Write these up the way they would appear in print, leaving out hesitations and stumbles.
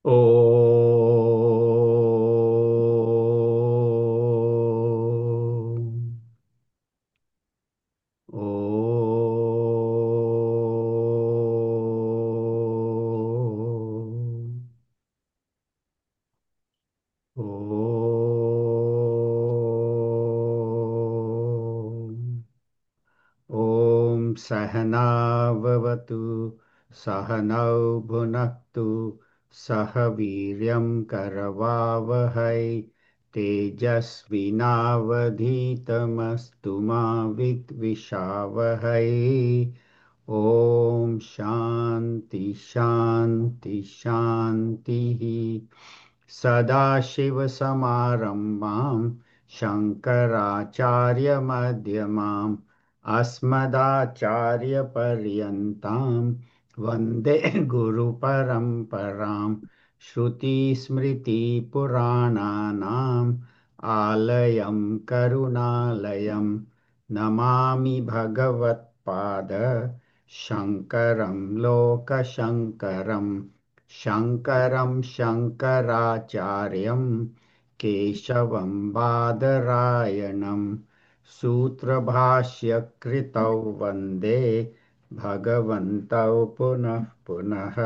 ॐ ॐ सहनाववतु सहनौ भुनक्तु सह वीर्यं करवावहै तेजस्विनावधीतमस्तु मा विद्विषावहै ॐ शान्ति शान्ति शान्तिः सदाशिवसमारम्भां शङ्कराचार्यमध्यमाम् अस्मदाचार्यपर्यन्तां वन्दे गुरुपरम्परां श्रुतिस्मृतिपुराणानाम् आलयं करुणालयं नमामि भगवत्पाद शङ्करं लोकशङ्करं शङ्करं शङ्कराचार्यं केशवं बादरायणम् सूत्रभाष्यकृतौ वन्दे भगवन्तौ पुनः पुनः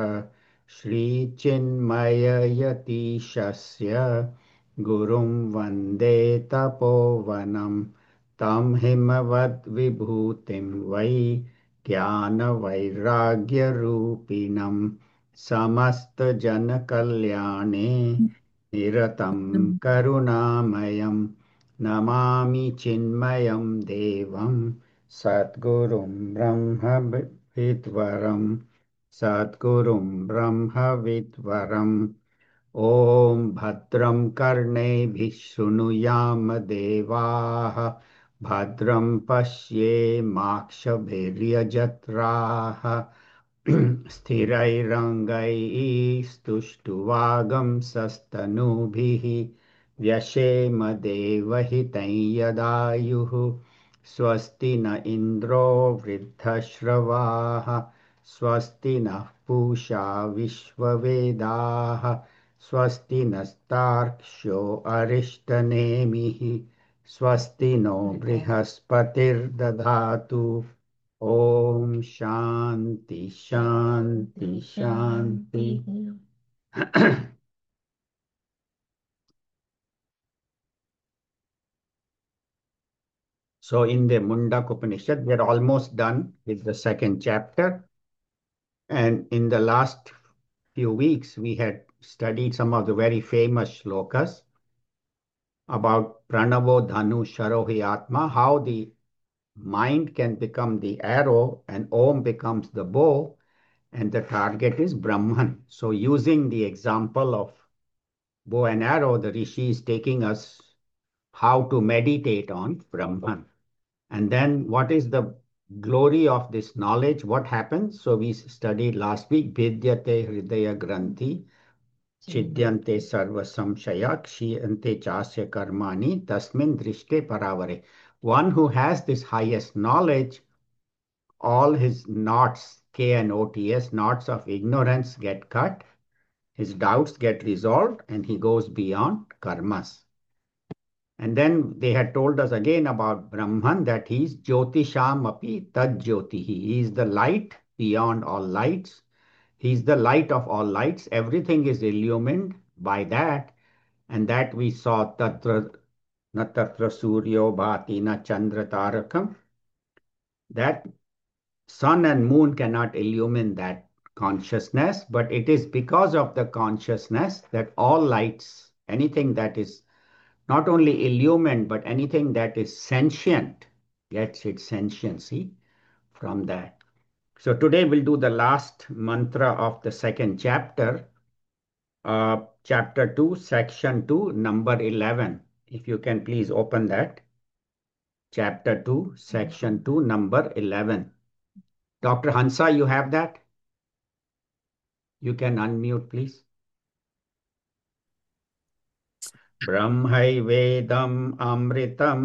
श्रीचिन्मययतीशस्य गुरुं वन्दे तपोवनं तं हिमवद्विभूतिं वै ज्ञानवैराग्यरूपिणं समस्तजनकल्याणे निरतं करुणामयं नमामि चिन्मयं देवं सद्गुरुं ब्रह्मविद्वरं सद्गुरुं ब्रह्मविद्वरम् ॐ भद्रं कर्णेभिः शृणुयाम देवाः भद्रं पश्येमाक्षभिर्यजत्राः स्थिरैरङ्गैस्तुष्टुवागंसस्तनूभिः व्यशेम देवहितं यदायुः स्वस्ति न इन्द्रो वृद्धश्रवाः स्वस्ति नः पूषा विश्ववेदाः स्वस्ति नस्तार्क्ष्यो अरिष्टनेमिः स्वस्ति नो बृहस्पतिर्दधातु ॐ शान्ति शान्ति शान्ति So in the Mundak Upanishad, we are almost done with the second chapter. And in the last few weeks, we had studied some of the very famous shlokas about Pranavo Dhanu Sharohi Atma, how the mind can become the arrow and Om becomes the bow, and the target is Brahman. So using the example of bow and arrow, the Rishi is taking us how to meditate on Brahman. And then what is the glory of this knowledge? What happens? So we studied last week, Vidyate Hridaya Granthi, Chidyante Sarva Samshaya, Kshiyante Chasya Karmani, Tasmin Drishte Paravare. One who has this highest knowledge, all his knots, K and OTS, knots of ignorance get cut, his doubts get resolved, and he goes beyond karmas. And then they had told us again about Brahman that he is Jyotisham api tad jyotihi. He is the light beyond all lights. He is the light of all lights. Everything is illumined by that. And that we saw tatra na tatra suryo bhati na chandra tarakam. That sun and moon cannot illumine that consciousness, but it is because of the consciousness that all lights, anything that is not only illumined, but anything that is sentient gets its sentiency from that. So today we'll do the last mantra of the second chapter, chapter 2, section 2, number 11. If you can please open that. Chapter 2, section 2, number 11. Dr. Hansa, you have that? You can unmute, please. ब्रह्मैवेदम् अमृतं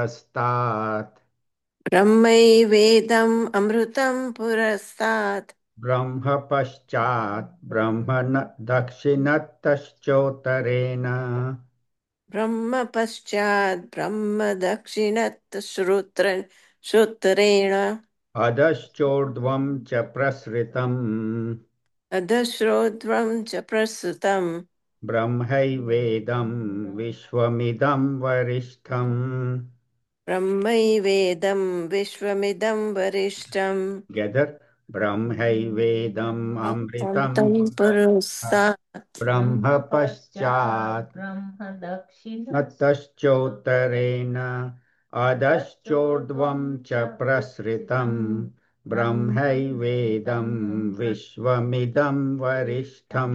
पुरस्तात् ब्रह्मैवेदम् अमृतं पुरस्तात् ब्रह्म पश्चात् ब्रह्मण दक्षिणतश्चोत्तरेण ब्रह्म पश्चात् ब्रह्म दक्षिणत् श्रोत्रेण अधश्चोर्ध्वं च प्रसृतम् अधश्रोध्वं च प्रसृतम् ब्रह्मैवेदं विश्वमिदं वरिष्ठम् ब्रह्मैवेदं विश्वमिदं वरिष्ठम् Together, ब्रह्मैवेदम् अमृतं तं पुरुषात् ब्रह्म पश्चात् ब्रह्म दक्षिणतश्चोत्तरेण अधश्चोर्ध्वं च प्रसृतं ब्रह्मैवेदं विश्वमिदं वरिष्ठम्.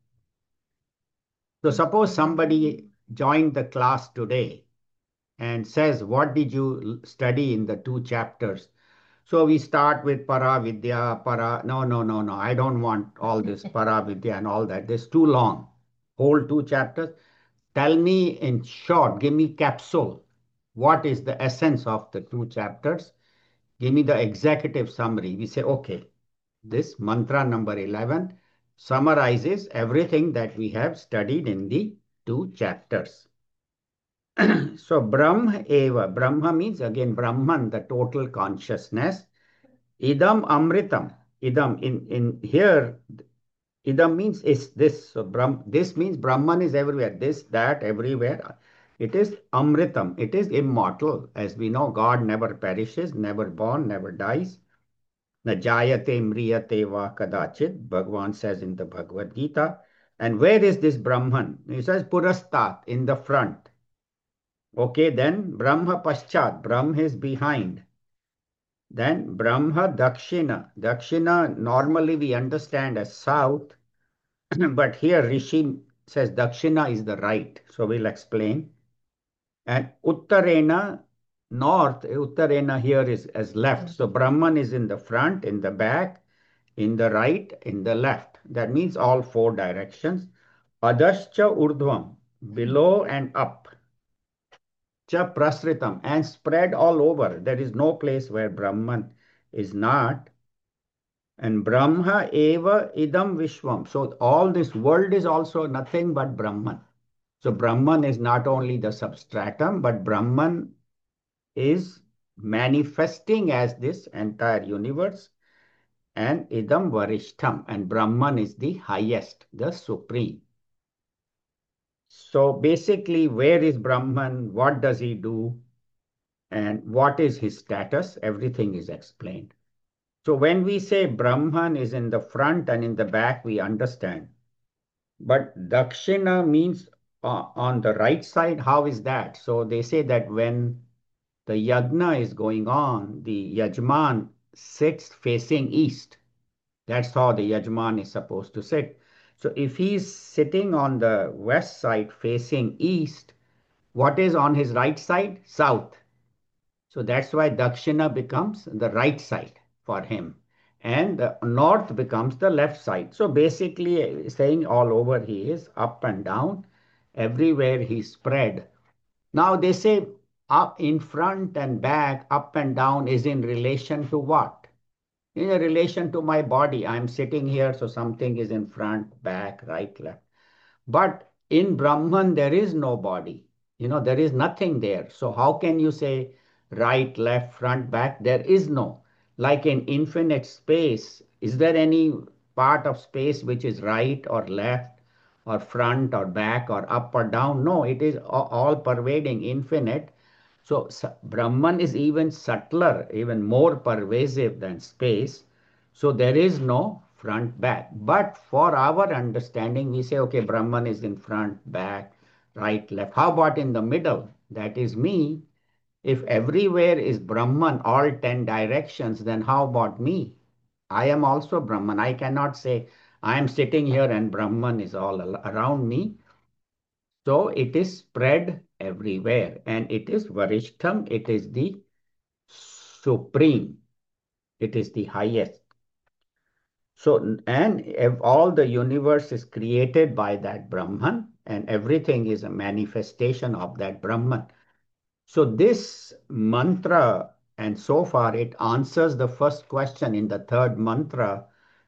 So suppose somebody joined the class today and says, what did you study in the two chapters? So we start with Paravidya, no, no, no, no. I don't want all this Paravidya and all that. This too long. Whole two chapters. Tell me in short, give me capsule. What is the essence of the two chapters? Give me the executive summary. We say, okay, this mantra number 11 summarizes everything that we have studied in the two chapters. So Brahma Eva, Brahma means again Brahman, the total consciousness. Idam Amritam. Idam in here, Idam means is this. So this means Brahman is everywhere. This, that, everywhere. It is Amritam. It is immortal. As we know, God never perishes, never born, never dies. Na jayate mriyate va kadachit. Bhagavan says in the Bhagavad Gita. And where is this Brahman? He says Purastat, in the front. Okay, then Brahma Paschat. Brahma is behind. Then Brahma Dakshina. Dakshina normally we understand as south, but here Rishi says Dakshina is the right. So we'll explain. And Uttarena, north, Uttarena here is as left. So Brahman is in the front, in the back, in the right, in the left. That means all four directions. Adascha Urdhvam, below and up. Cha Prasritam, and spread all over. There is no place where Brahman is not. And Brahma eva idam vishwam. So all this world is also nothing but Brahman. So Brahman is not only the substratum, but Brahman is manifesting as this entire universe. And idam varishtham. And Brahman is the highest, the supreme. So basically, where is Brahman? What does he do? And what is his status? Everything is explained. So when we say Brahman is in the front and in the back, we understand. But Dakshina means on the right side. How is that? So they say that when the yajna is going on, the yajman sits facing east. That's how the yajman is supposed to sit. So if he's sitting on the west side facing east, what is on his right side? South. So that's why Dakshina becomes the right side for him. And the north becomes the left side. So basically, saying all over he is up and down, everywhere he's spread. Now they say up in front and back, up and down is in relation to what? In relation to my body. I'm sitting here, so something is in front, back, right, left. But in Brahman, there is no body. There is nothing there. So how can you say right, left, front, back? There is no. Like in infinite space, is there any part of space which is right or left or front or back or up or down? No, it is all pervading, infinite. So Brahman is even subtler, even more pervasive than space. So there is no front back. But for our understanding, we say, okay, Brahman is in front, back, right, left. How about in the middle? That is me. If everywhere is Brahman, all 10 directions, then how about me? I am also Brahman. I cannot say I am sitting here and Brahman is all around me. So it is spread everywhere and it is Varishtham, it is the supreme, it is the highest. So, and if all the universe is created by that Brahman and everything is a manifestation of that Brahman. So this mantra, and so far it answers the first question in the third mantra.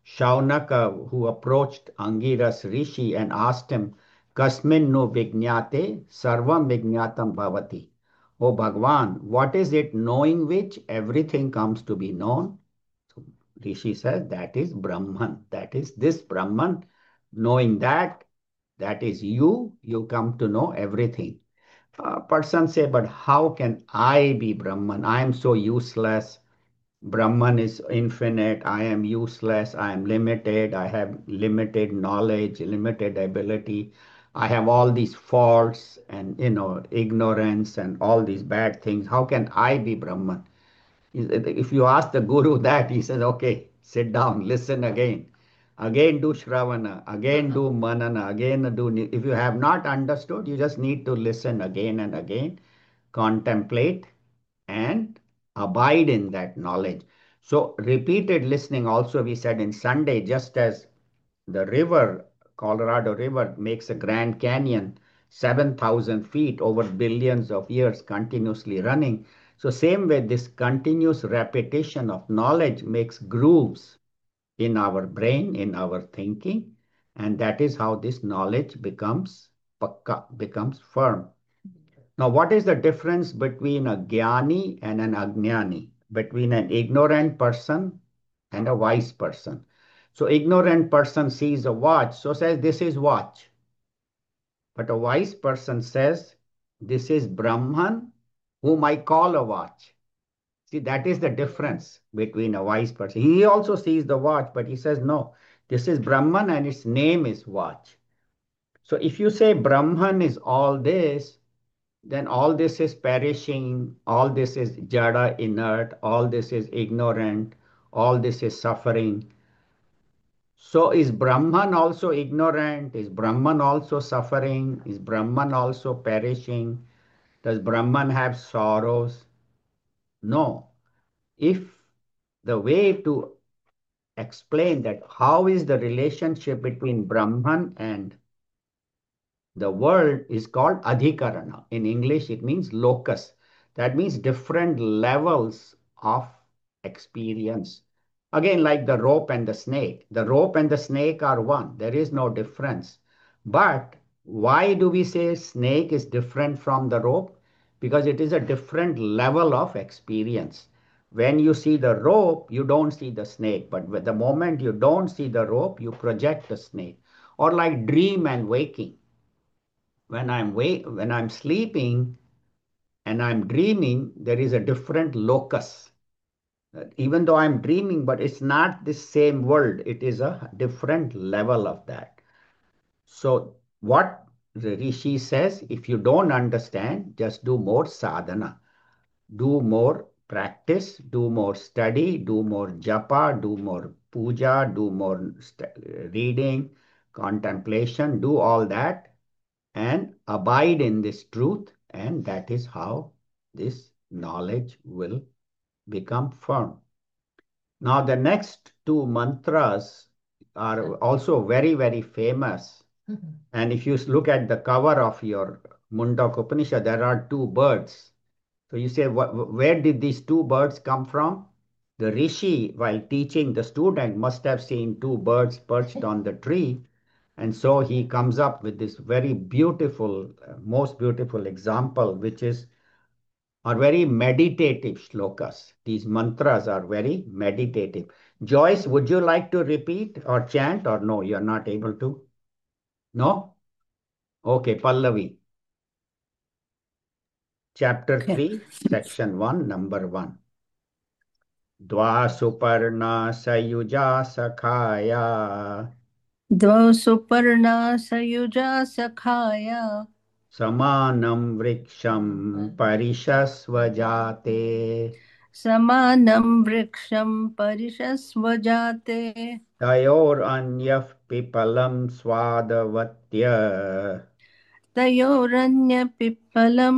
Shaunaka, who approached Angiras Rishi and asked him, Kasmin no vijnate sarvam vijnatam bhavati. O Bhagwan, what is it knowing which everything comes to be known? So Rishi says that is Brahman. That is this Brahman. Knowing that, that is you, you come to know everything. A person say, but how can I be Brahman? I am so useless. Brahman is infinite. I am useless. I am limited. I have limited knowledge, limited ability. I have all these faults and, ignorance and all these bad things. How can I be Brahman? If you ask the Guru that, he says, okay, sit down, listen again. Again do Shravana, again do Manana, again do. If you have not understood, you just need to listen again and again, contemplate, and abide in that knowledge. So, repeated listening also, we said in Sunday, just as the river, Colorado River, makes a Grand Canyon 7,000 feet over billions of years continuously running. So, same way, this continuous repetition of knowledge makes grooves in our brain, in our thinking, and that is how this knowledge becomes pakka, becomes firm. Now, what is the difference between a jnani and an ajnani? Between an ignorant person and a wise person. So, ignorant person sees a watch, so says this is watch. But a wise person says this is Brahman, whom I call a watch. See, that is the difference between a wise person. He also sees the watch, but he says no, this is Brahman and its name is watch. So, if you say Brahman is all this, then all this is perishing, all this is jada, inert, all this is ignorant, all this is suffering. So is Brahman also ignorant? Is Brahman also suffering? Is Brahman also perishing? Does Brahman have sorrows? No. If the way to explain that how is the relationship between Brahman and the word is called adhikarana. In English, it means locus. That means different levels of experience. Again, like the rope and the snake. The rope and the snake are one. There is no difference. But why do we say snake is different from the rope? Because it is a different level of experience. When you see the rope, you don't see the snake. But the moment you don't see the rope, you project the snake. Or like dream and waking, when I'm sleeping and I'm dreaming, there is a different locus. Even though I'm dreaming, but it's not the same world. It is a different level of that. So what the Rishi says, if you don't understand, just do more sadhana, do more practice, do more study, do more japa, do more puja, do more reading, contemplation, do all that and abide in this truth, and that is how this knowledge will become firm. Now, the next two mantras are also very, very famous. And if you look at the cover of your Mundaka Upanishad, there are two birds. So you say, where did these two birds come from? The rishi, while teaching the student, must have seen two birds perched on the tree. And so he comes up with this very beautiful, most beautiful example, which are very meditative shlokas. These mantras are very meditative. Joyce, would you like to repeat or chant or no? You're not able to? No? Okay, Pallavi. Chapter Okay. 3, Section 1, number 1. Dva suparna sayuja sakhaya द्वौ सुपर्णा सयुजा सखाया samanam vriksham parishasvajate समानं वृक्षं परिशस्वजाते tayoranyah pipalam swadavत्य तयोरन्यपिप्पलं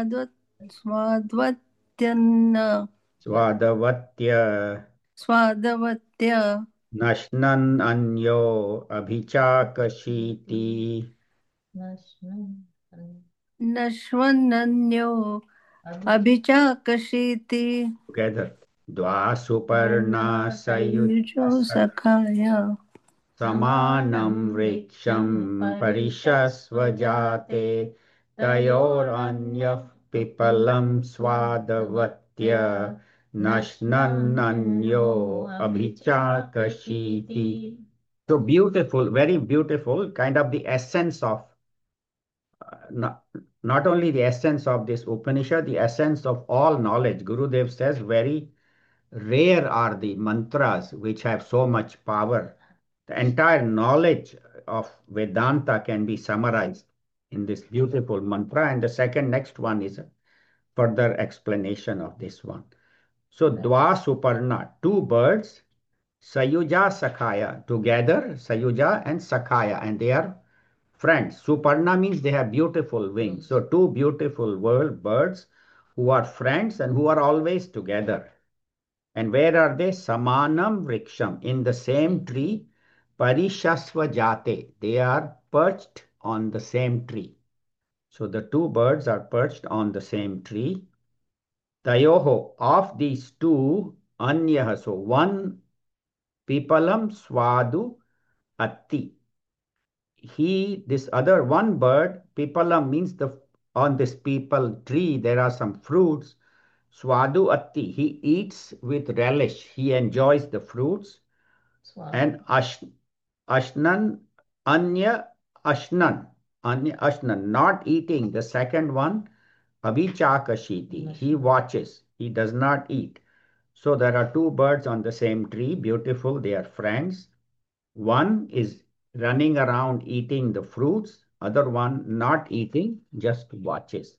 स्वाद्वत्यन्न स्वादवत्य स्वादवत्य नश्नन् अन्यो अभिचाकशीति नश्वन्नन्यो अभिचाकशीति. together. Dva Suparna Yujo Sakhaya Samanam Vriksham Parishasvajate Tayoranyah Pipalam Swadavatya Nashnananyo Abhichakashiti. So beautiful, very beautiful, kind of the essence of, not, not only the essence of this Upanishad, the essence of all knowledge. Gurudev says very rare are the mantras which have so much power. The entire knowledge of Vedanta can be summarized in this beautiful mantra. And the next one is a further explanation of this one. So, Dva Suparna, two birds, Sayuja Sakhaya, together, Sayuja and Sakhaya, and they are friends. Suparna means they have beautiful wings. So, two beautiful birds who are friends and who are always together. And where are they? Samanam Vriksham, in the same tree. Parishasva Jate, they are perched on the same tree. So the two birds are perched on the same tree. Tayoho, of these two, Anyaha, so one, Pipalam Swadu Atti. This other one bird, Pipalam means on this people tree there are some fruits. Swadu Atti, he eats with relish, he enjoys the fruits. And Ashnan, Anya Ashnan, not eating. The second one, Abhichakashiti, he watches, he does not eat. So there are two birds on the same tree, beautiful, they are friends. One is running around eating the fruits, other one not eating, just watches.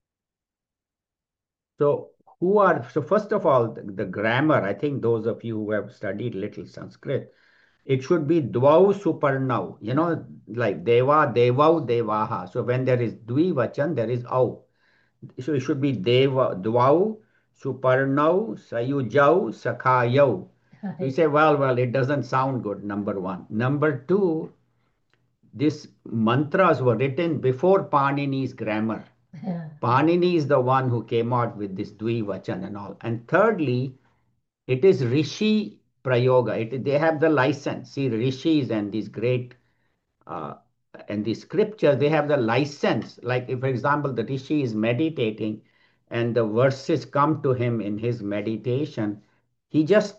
So first of all, the grammar, I think those of you who have studied little Sanskrit, it should be dvau suparnau, like deva, devau, devaha. So when there is dvivachan, there is au. So it should be deva, dvau, suparnau, sayujau, sakhayau. We say, well, it doesn't sound good, number one. Number two, these mantras were written before Panini's grammar. Panini is the one who came out with this dvivachan and all. And thirdly, it is Rishi Prayoga. They have the license. See, Rishis and these great and the scriptures, they have the license. Like, if, for example, the Rishi is meditating and the verses come to him in his meditation, he just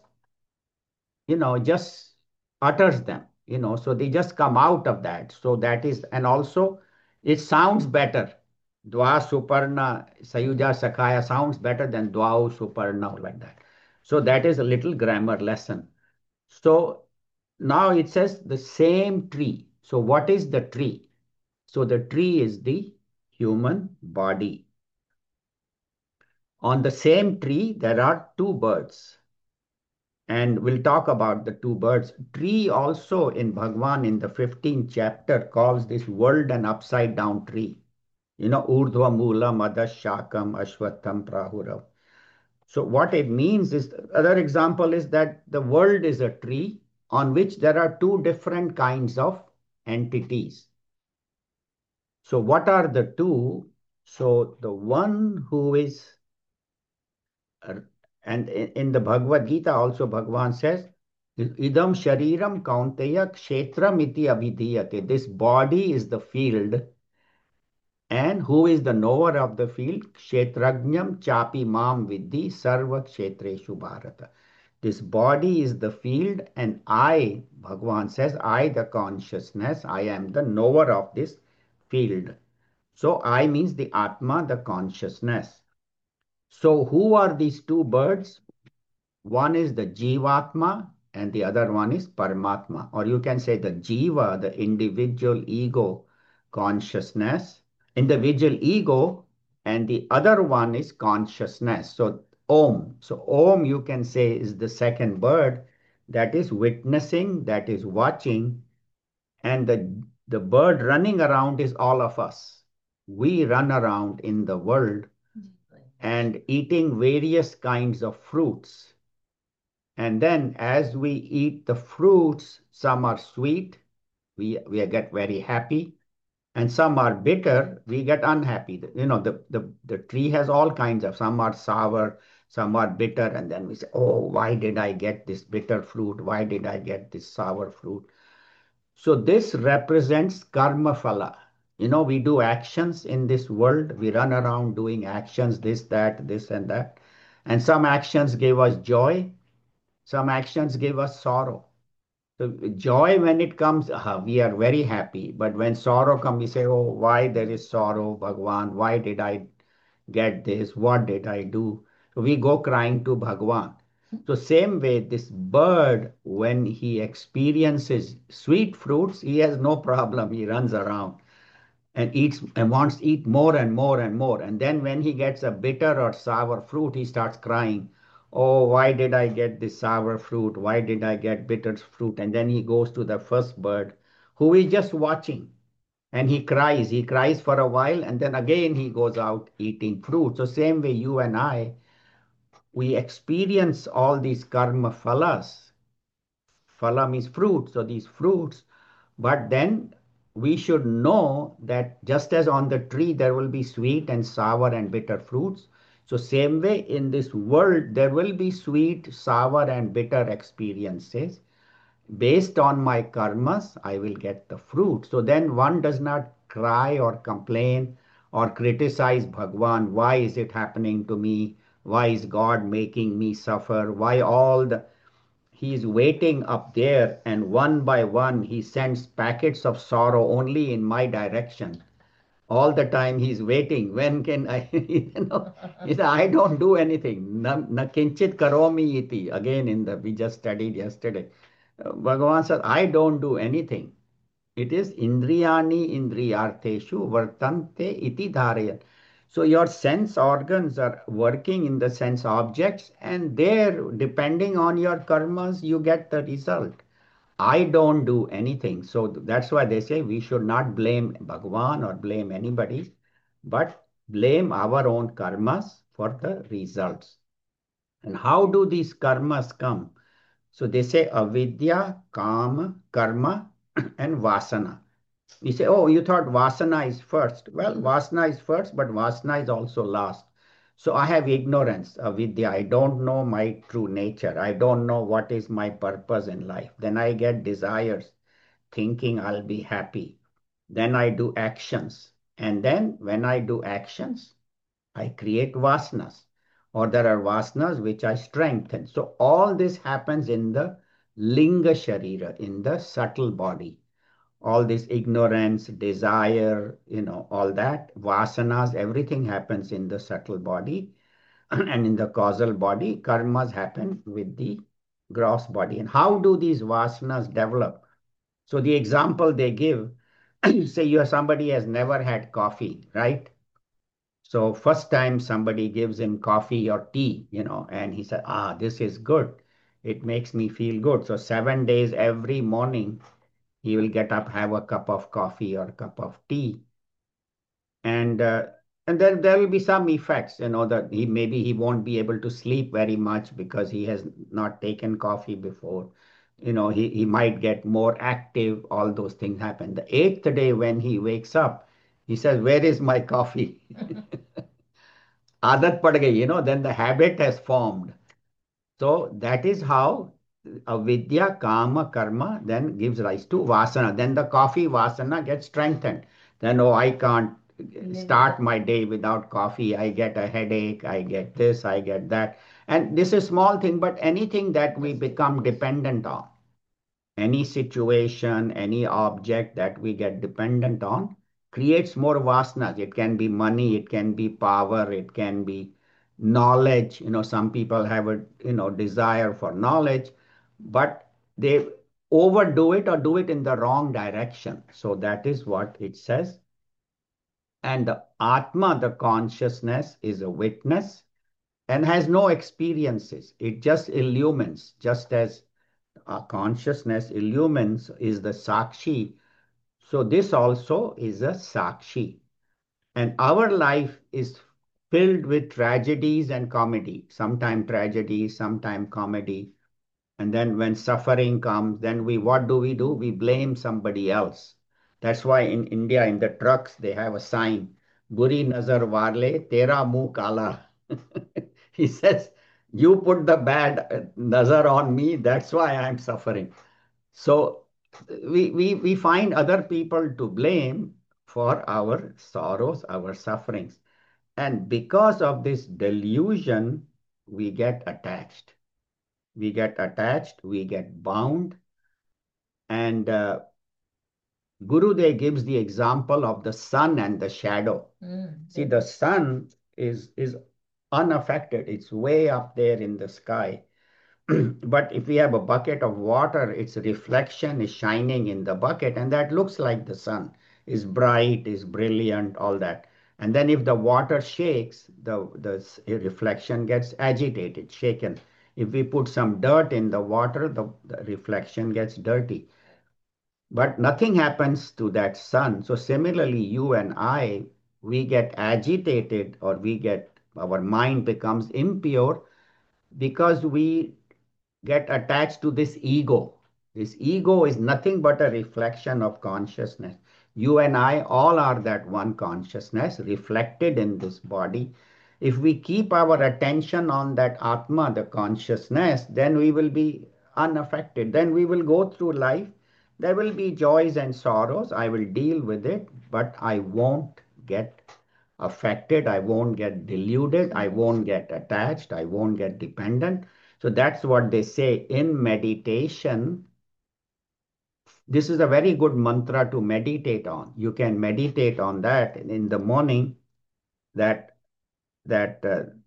utters them, so they just come out of that. So that is, and also it sounds better. Dwa Suparna Sayuja Sakhaya sounds better than Dwau Suparna, like that. So that is a little grammar lesson. So now it says the same tree. So what is the tree? So the tree is the human body. On the same tree, there are two birds. And we'll talk about the two birds. Tree also in Bhagwan in the 15th chapter calls this world an upside down tree. Urdhva Mula Madashakam Ashwatam Prahurav. So what it means is, other example is that the world is a tree on which there are two different kinds of entities. So what are the two? So the one who is, and in the Bhagavad Gita also Bhagavan says, Idam Shariram Kaunteya Kshetram iti abhidhiyate. This body is the field. And who is the knower of the field? Kshetrajnam chapi mam vidhi sarva kshetreshu bharata. This body is the field, and I, Bhagavan says, I, the consciousness, I am the knower of this field. So I means the Atma, the consciousness. So who are these two birds? One is the Jivatma and the other one is Paramatma. Or you can say the Jiva, the individual ego consciousness, individual ego, and the other one is consciousness. So Om. So Om, you can say, is the second bird that is witnessing, that is watching, and the bird running around is all of us. We run around in the world and eating various kinds of fruits. And then as we eat the fruits, some are sweet, we get very happy, and some are bitter, we get unhappy. The tree has all kinds of, some are sour, some are bitter, and then we say, oh, why did I get this bitter fruit? Why did I get this sour fruit? So this represents karma phala. We do actions in this world. We run around doing actions, this, that, this, and that. And some actions give us joy, some actions give us sorrow. So joy, when it comes, we are very happy. But when sorrow comes, we say, oh, why there is sorrow, Bhagwan? Why did I get this? What did I do? So we go crying to Bhagwan. So same way, this bird, when he experiences sweet fruits, he has no problem. He runs around and eats and wants to eat more and more and more. And then when he gets a bitter or sour fruit, he starts crying. Oh, why did I get this sour fruit? Why did I get bitter fruit? And then he goes to the first bird who is just watching and he cries. He cries for a while and then again he goes out eating fruit. So, same way, you and I, we experience all these karma phalas. Phala means fruit. So, these fruits, but then we should know that just as on the tree there will be sweet and sour and bitter fruits, so same way in this world there will be sweet, sour, and bitter experiences. Based on my karmas, I will get the fruit. So then one does not cry or complain or criticize Bhagwan. Why is it happening to me? Why is God making me suffer? Why all the He's waiting up there, and one by one, he sends packets of sorrow only in my direction. All the time he's waiting. When can I, he said, I don't do anything. Na kinchit karomi iti. Again, we just studied yesterday. Bhagavan said, I don't do anything. It is indriyani indriyarteshu vartante iti dharayan. So your sense organs are working in the sense objects, and there, depending on your karmas, you get the result. I don't do anything. So that's why they say we should not blame Bhagwan or blame anybody, but blame our own karmas for the results. And how do these karmas come? So they say avidya, kama, karma, and vasana. You say, oh, you thought Vasana is first. Well, Vasana is first, but Vasana is also last. So I have ignorance, avidya. I don't know my true nature. I don't know what is my purpose in life. Then I get desires, thinking I'll be happy. Then I do actions. And then when I do actions, I create vasanas. Or there are vasanas which I strengthen. So all this happens in the linga sharira, in the subtle body. All this ignorance, desire, all that, vasanas, everything happens in the subtle body. And in the causal body, karmas happen with the gross body. And how do these vasanas develop? So the example they give, say somebody has never had coffee, right? So first time somebody gives him coffee or tea, and he said, this is good. It makes me feel good. So 7 days every morning, he will get up, have a cup of coffee or a cup of tea, and and then there will be some effects, that he won't be able to sleep very much because he has not taken coffee before. He might get more active. All those things happen. The eighth day when he wakes up, he says, "Where is my coffee?" Adat pad gayi, then the habit has formed. So that is how avidya, kama, karma then gives rise to vasana. Then the coffee vasana gets strengthened. Then, oh, I can't start my day without coffee. I get a headache. I get this, I get that. And this is small thing, but anything that we become dependent on, any situation, any object that we get dependent on creates more vasanas. It can be money, it can be power, it can be knowledge. Some people have a desire for knowledge, but they overdo it or do it in the wrong direction. So that is what it says. And the Atma, the consciousness, is a witness and has no experiences. It just illumines, just as our consciousness illumines is the Sakshi. So this also is a Sakshi. And our life is filled with tragedies and comedy. Sometime tragedy, sometime comedy. And then when suffering comes, then what do? We blame somebody else. That's why in India, in the trucks, they have a sign, Buri nazar warle, tera muh kala. He says, You put the bad nazar on me, that's why I'm suffering. So we find other people to blame for our sorrows, our sufferings. And because of this delusion, we get attached. We get attached, we get bound. And Gurudev gives the example of the sun and the shadow. See, the sun is unaffected. It's way up there in the sky. But if we have a bucket of water, its reflection is shining in the bucket, and that looks like the sun, is bright, is brilliant, all that. And then if the water shakes, the reflection gets agitated, shaken. If we put some dirt in the water, the reflection gets dirty. But nothing happens to that sun. So similarly, you and I, we get agitated, or our mind becomes impure because we get attached to this ego. This ego is nothing but a reflection of consciousness. You and I all are that one consciousness reflected in this body. If we keep our attention on that Atma, the consciousness, then we will be unaffected. Then we will go through life. There will be joys and sorrows. I will deal with it, but I won't get affected. I won't get deluded. I won't get attached. I won't get dependent. So that's what they say in meditation. This is a very good mantra to meditate on. You can meditate on that in the morning, that that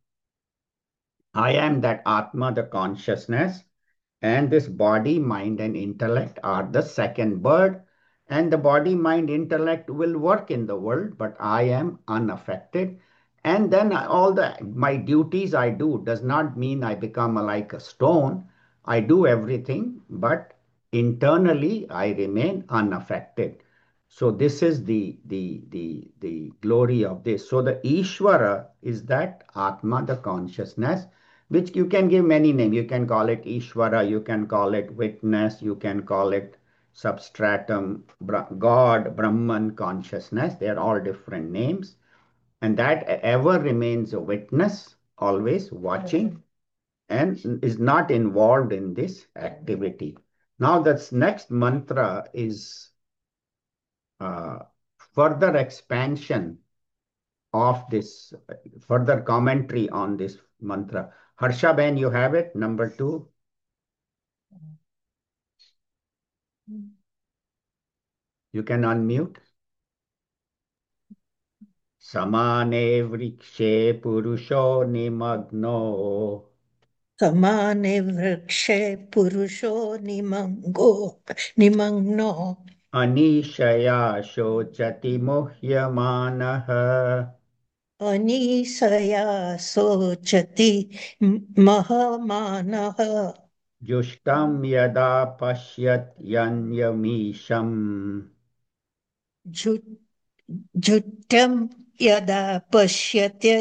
I am that Atma, the consciousness, and this body, mind, and intellect are the second bird. And the body, mind, intellect will work in the world, but I am unaffected. And then all my duties I do does not mean I become like a stone. I do everything, but internally I remain unaffected. So this is the glory of this. So the Ishvara is that Atma, the consciousness, which you can give many names. You can call it Ishvara, you can call it witness, you can call it substratum, God, Brahman, consciousness. They are all different names. And that ever remains a witness, always watching, and is not involved in this activity. Now, this next mantra is uh, further expansion of this, further commentary on this mantra. Harsha Ben, you have it, number 2. You can unmute. Samane vrikshe purusho nimagno समाने वृक्षे पुरुषो निमग्नो anishaya shochati muhyamanah अनीसया शोचति महमानः jushtam yada pashyat yanyamisham. जुट्टं यदा पश्यति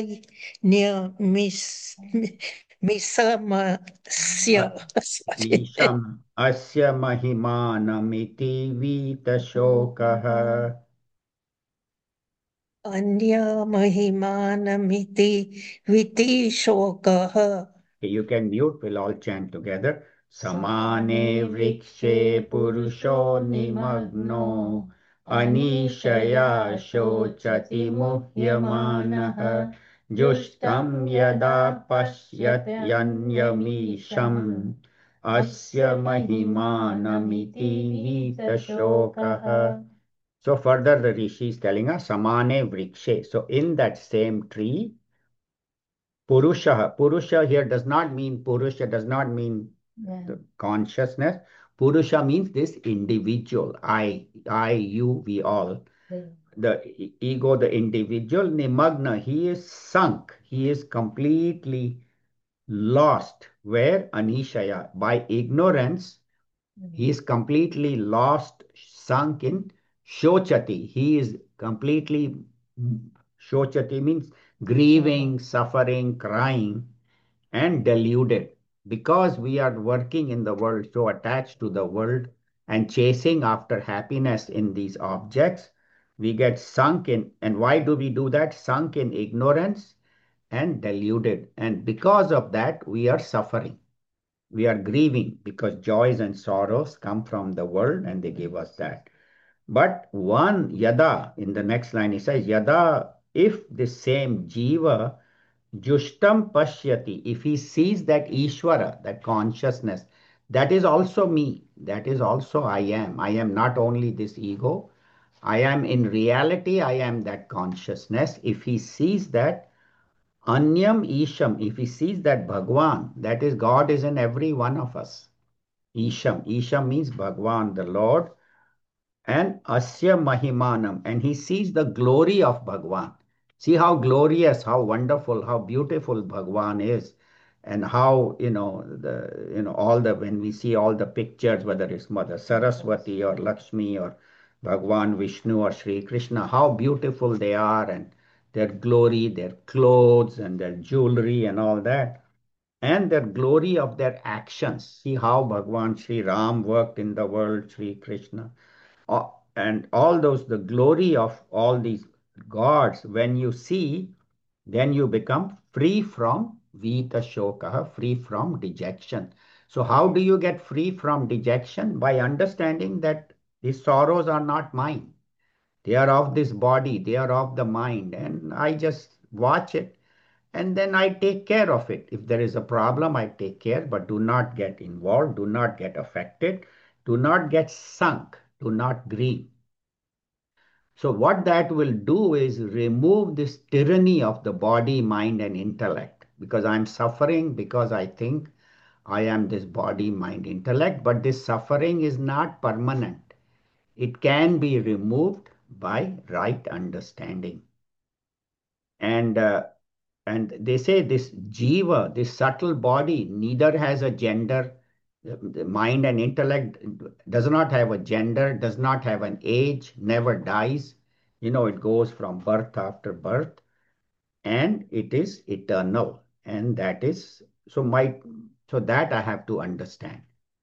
नियमिसमस्य Isham asya mahimanamiti vitashokah. अन्यमहिमानमिति वितिशोकः Okay, you can mute, we'll all chant together. Samane vrikshe purusho nimagno anishaya shochati muhyamanah jushtam yada pashyat yanyamisham asya mahimanamiti vitashokah. So further the Rishi is telling us Samane vrikshe. So in that same tree, Purusha. Purusha here does not mean Purusha, does not mean the consciousness. Purusha means this individual. You, we all. The ego, the individual, Nimagna, he is sunk. He is completely lost. Where? Anishaya. By ignorance, he is completely lost, sunk in Shochati. He is completely, Shochati means grieving, suffering, crying, and deluded. Because we are working in the world, so attached to the world and chasing after happiness in these objects, we get sunk in. And why do we do that? Sunk in ignorance and deluded. And because of that, we are suffering. We are grieving because joys and sorrows come from the world and they give us that. But one yada, in the next line, he says, yada, if the same jiva, jushtam pashyati, if he sees that Ishvara, that consciousness, that is also me, that is also I am. I am not only this ego, I am in reality, I am that consciousness. If he sees that, Anyam Isham, if he sees that Bhagwan, that is God is in every one of us. Isham. Isham means Bhagwan, the Lord, and Asya Mahimanam, and he sees the glory of Bhagwan. See how glorious, how wonderful, how beautiful Bhagwan is, and how all the when we see all the pictures, whether it's Mother Saraswati or Lakshmi or Bhagwan Vishnu or Sri Krishna, how beautiful they are, and their glory, their clothes, and their jewelry, and all that and the glory of their actions. See how Bhagwan Sri Ram worked in the world, Sri Krishna, and all those, the glory of all these gods, when you see, then you become free from Vita Shokaha, free from dejection. So, how do you get free from dejection? By understanding that these sorrows are not mine. They are of this body, they are of the mind, and I just watch it and then I take care of it. If there is a problem, I take care, but do not get involved, do not get affected, do not get sunk, do not grieve. So, what that will do is remove this tyranny of the body, mind, and intellect because I'm suffering because I think I am this body, mind, intellect, but this suffering is not permanent. It can be removed by right understanding. And and they say this jiva, this subtle body, neither has a gender. The mind and intellect does not have a gender, does not have an age, never dies. It goes from birth after birth, and it is eternal. And that is so that I have to understand.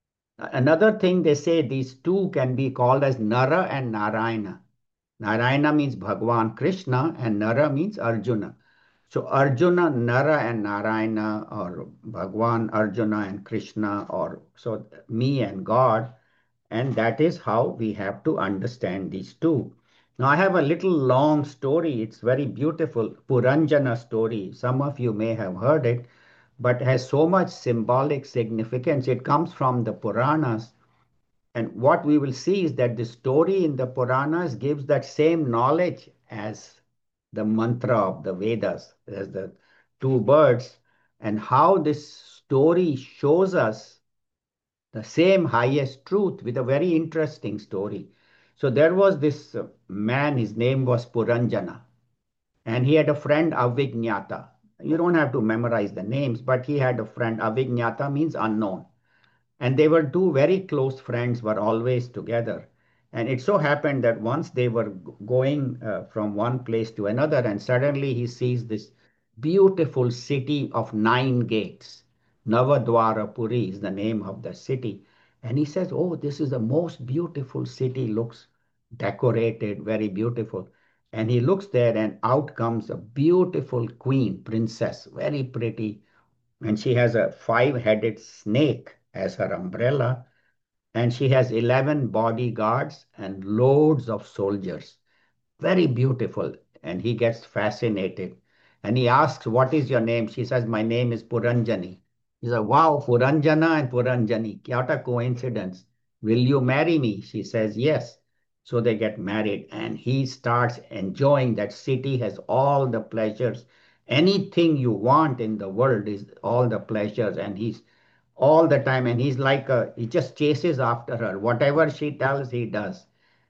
Another thing they say these two can be called as Nara and Narayana. Narayana means Bhagwan Krishna, and Nara means Arjuna. So Arjuna, Nara and Narayana, or Bhagwan, Arjuna and Krishna, or so me and God, and that is how we have to understand these two. Now I have a little long story. It's very beautiful, Puranjana story. Some of you may have heard it, but has so much symbolic significance. It comes from the Puranas. And what we will see is that the story in the Puranas gives that same knowledge as the mantra of the Vedas, as the two birds, and how this story shows us the same highest truth with a very interesting story. So there was this man, his name was Puranjana, and he had a friend Avijnata. You don't have to memorize the names, but he had a friend. Avijnata means unknown, and they were two very close friends, were always together. And it so happened that once they were going from one place to another, and suddenly he sees this beautiful city of 9 gates. Navadwara Puri is the name of the city. And he says, oh, this is the most beautiful city, looks decorated, very beautiful. And he looks there, and out comes a beautiful queen, princess, very pretty, and she has a five-headed snake as her umbrella, and she has 11 bodyguards and loads of soldiers. Very beautiful. And he gets fascinated. And he asks, what is your name? She says, my name is Puranjani. He says, wow, Puranjana and Puranjani. What a coincidence. Will you marry me? She says, yes. So they get married, and he starts enjoying that city, has all the pleasures. Anything you want in the world is all the pleasures. And he's all the time, and he's like, he just chases after her. Whatever she tells, he does.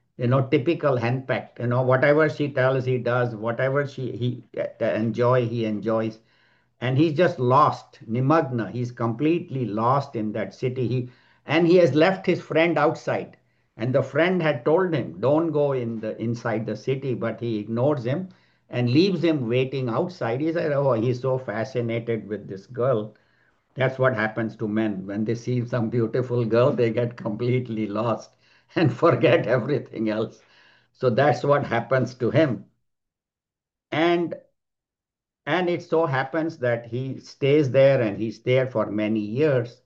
Typical henpecked. Whatever she tells, he does. Whatever he enjoy, he enjoys. And he's just lost, Nimagna. He's completely lost in that city. And he has left his friend outside. And the friend had told him, don't go inside the city, but he ignores him and leaves him waiting outside. He said, oh, he's so fascinated with this girl. That's what happens to men. When they see some beautiful girl, they get completely lost and forget everything else. So that's what happens to him. And And it so happens that he stays there and he's there for many years.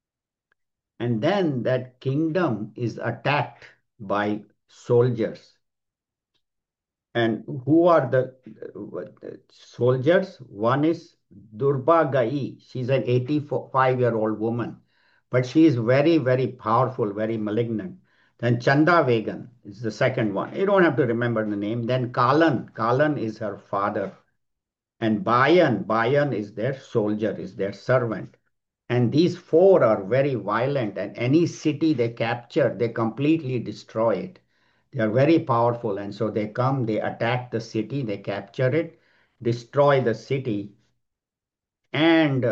And then that kingdom is attacked by soldiers. And who are the soldiers? One is Durba Gai. She's an 85-year-old woman, but she is very, very powerful, very malignant. Then Chanda Vegan is the second one. You don't have to remember the name. Then Kalan. Kalan is her father. And Bayan. Bayan is their soldier, is their servant. And these four are very violent, and any city they capture, they completely destroy it. They are very powerful, and so they come, they attack the city, they capture it, destroy the city, and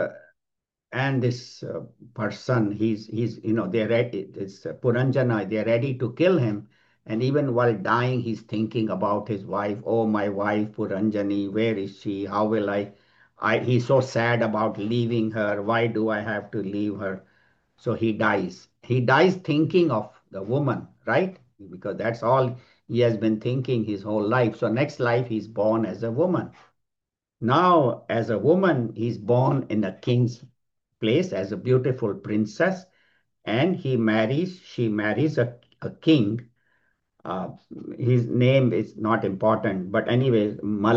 this person, he's they're ready. This Puranjana, they're ready to kill him, and even while dying, he's thinking about his wife. Oh, my wife Puranjani, where is she? How will he's so sad about leaving her. Why do I have to leave her? So he dies. He dies thinking of the woman, right? Because that's all he has been thinking his whole life. So next life he's born as a woman. Now, as a woman, he's born in a king's place as a beautiful princess, and she marries a king. Uh, his name is not important, but anyway,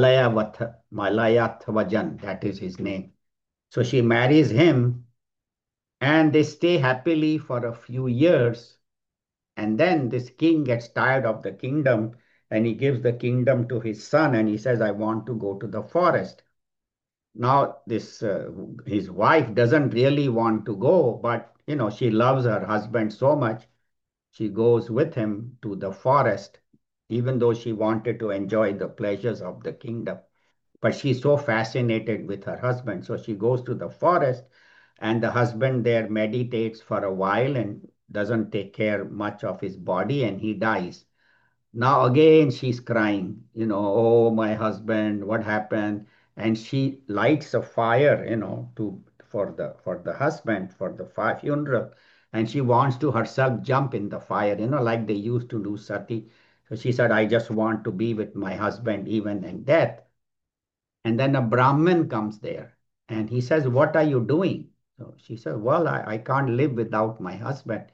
Malayatvajan, that is his name. So she marries him, and they stay happily for a few years. And then this king gets tired of the kingdom, and he gives the kingdom to his son, and he says, I want to go to the forest. Now, this his wife doesn't really want to go, but she loves her husband so much, she goes with him to the forest, even though she wanted to enjoy the pleasures of the kingdom. But she's so fascinated with her husband, so she goes to the forest, and the husband there meditates for a while and doesn't take care much of his body, and he dies. Now again she's crying, oh, my husband, what happened? And she lights a fire, to for the husband, for the funeral, and she wants to herself jump in the fire, like they used to do sati. So she said, I just want to be with my husband even in death. And then a Brahmin comes there, and he says, what are you doing? So she said, well, I can't live without my husband.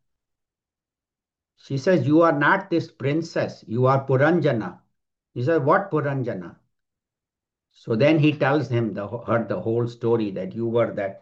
She says, you are not this princess, you are Puranjana. He said, what Puranjana? So then he tells her the whole story, that you were that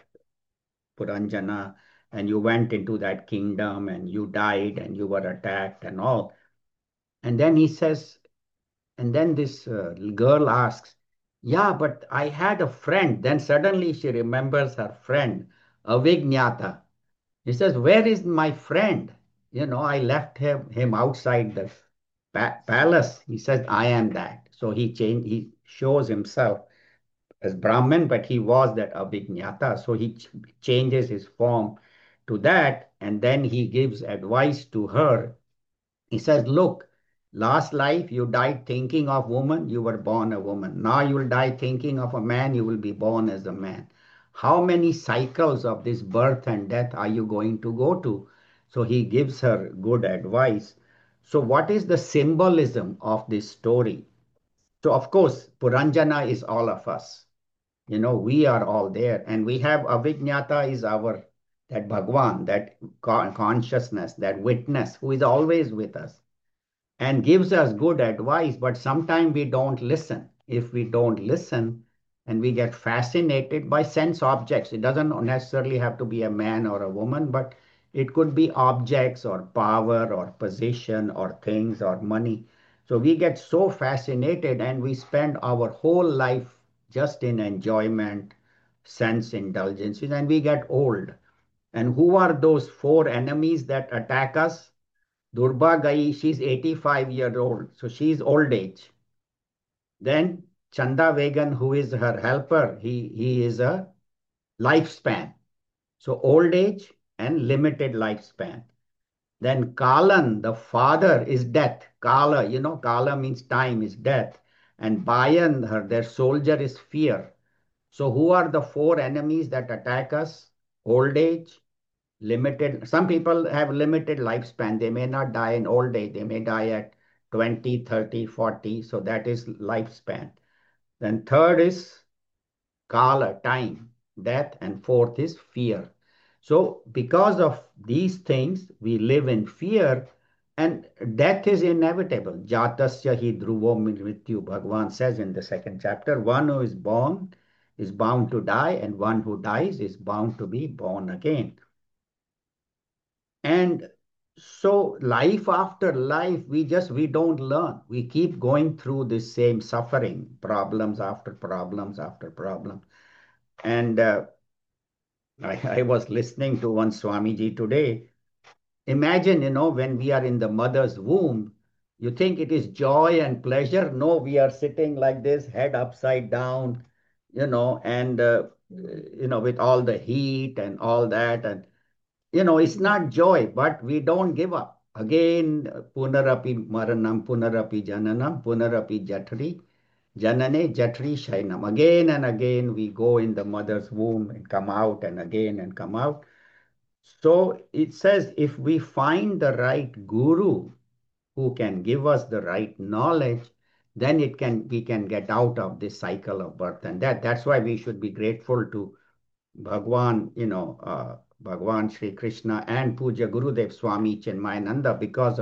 Puranjana, and you went into that kingdom and you died and you were attacked and all. And then he says, and then this girl asks, yeah, but I had a friend. Then suddenly she remembers her friend, Avignyata. He says, where is my friend? I left him outside the palace. He says, I am that. So he shows himself as Brahmin, but he was that Abhignata. So he changes his form to that, and then he gives advice to her. He says, look, last life you died thinking of woman, you were born a woman. Now you will die thinking of a man, you will be born as a man. How many cycles of this birth and death are you going to go to? So he gives her good advice. So what is the symbolism of this story? So of course, Puranjana is all of us. We are all there, and we have Avijnata is that Bhagwan, that consciousness, that witness who is always with us and gives us good advice, but sometimes we don't listen. If we don't listen, and we get fascinated by sense objects, it doesn't necessarily have to be a man or a woman, but it could be objects or power or position or things or money. So we get so fascinated and we spend our whole life just in enjoyment, sense indulgences, and we get old. And who are those four enemies that attack us? Durba Gai, she's 85-year old, so she's old age. Then Chanda Vegan, who is her helper, he is a lifespan. So old age and limited lifespan. Then Kalan, the father, is death. Kala, Kala means time, is death. And Bayan, their soldier, is fear. So who are the four enemies that attack us? Old age, limited. Some people have limited lifespan. They may not die in old age. They may die at 20, 30, 40. So that is lifespan. Then third is kala, time, death, and fourth is fear. So because of these things, we live in fear, and death is inevitable. Jatasya hi dhruvo mrityu, Bhagavan says in the second chapter. One who is born is bound to die, and one who dies is bound to be born again. And so life after life, we don't learn. We keep going through this same suffering, problems after problems after problems. And I was listening to one Swamiji today. Imagine, when we are in the mother's womb, you think it is joy and pleasure. No, we are sitting like this, head upside down, and with all the heat and all that, and it's not joy, but we don't give up. Again, punarapi maranam, punarapi jananam, punarapi jatri, janane jatri shainam. Again and again, we go in the mother's womb and come out, and again and come out. So it says if we find the right guru who can give us the right knowledge, then we can get out of this cycle of birth and death. That's why we should be grateful to Bhagwan, Bhagwan Sri Krishna and Puja Gurudev Swami Chinmayananda,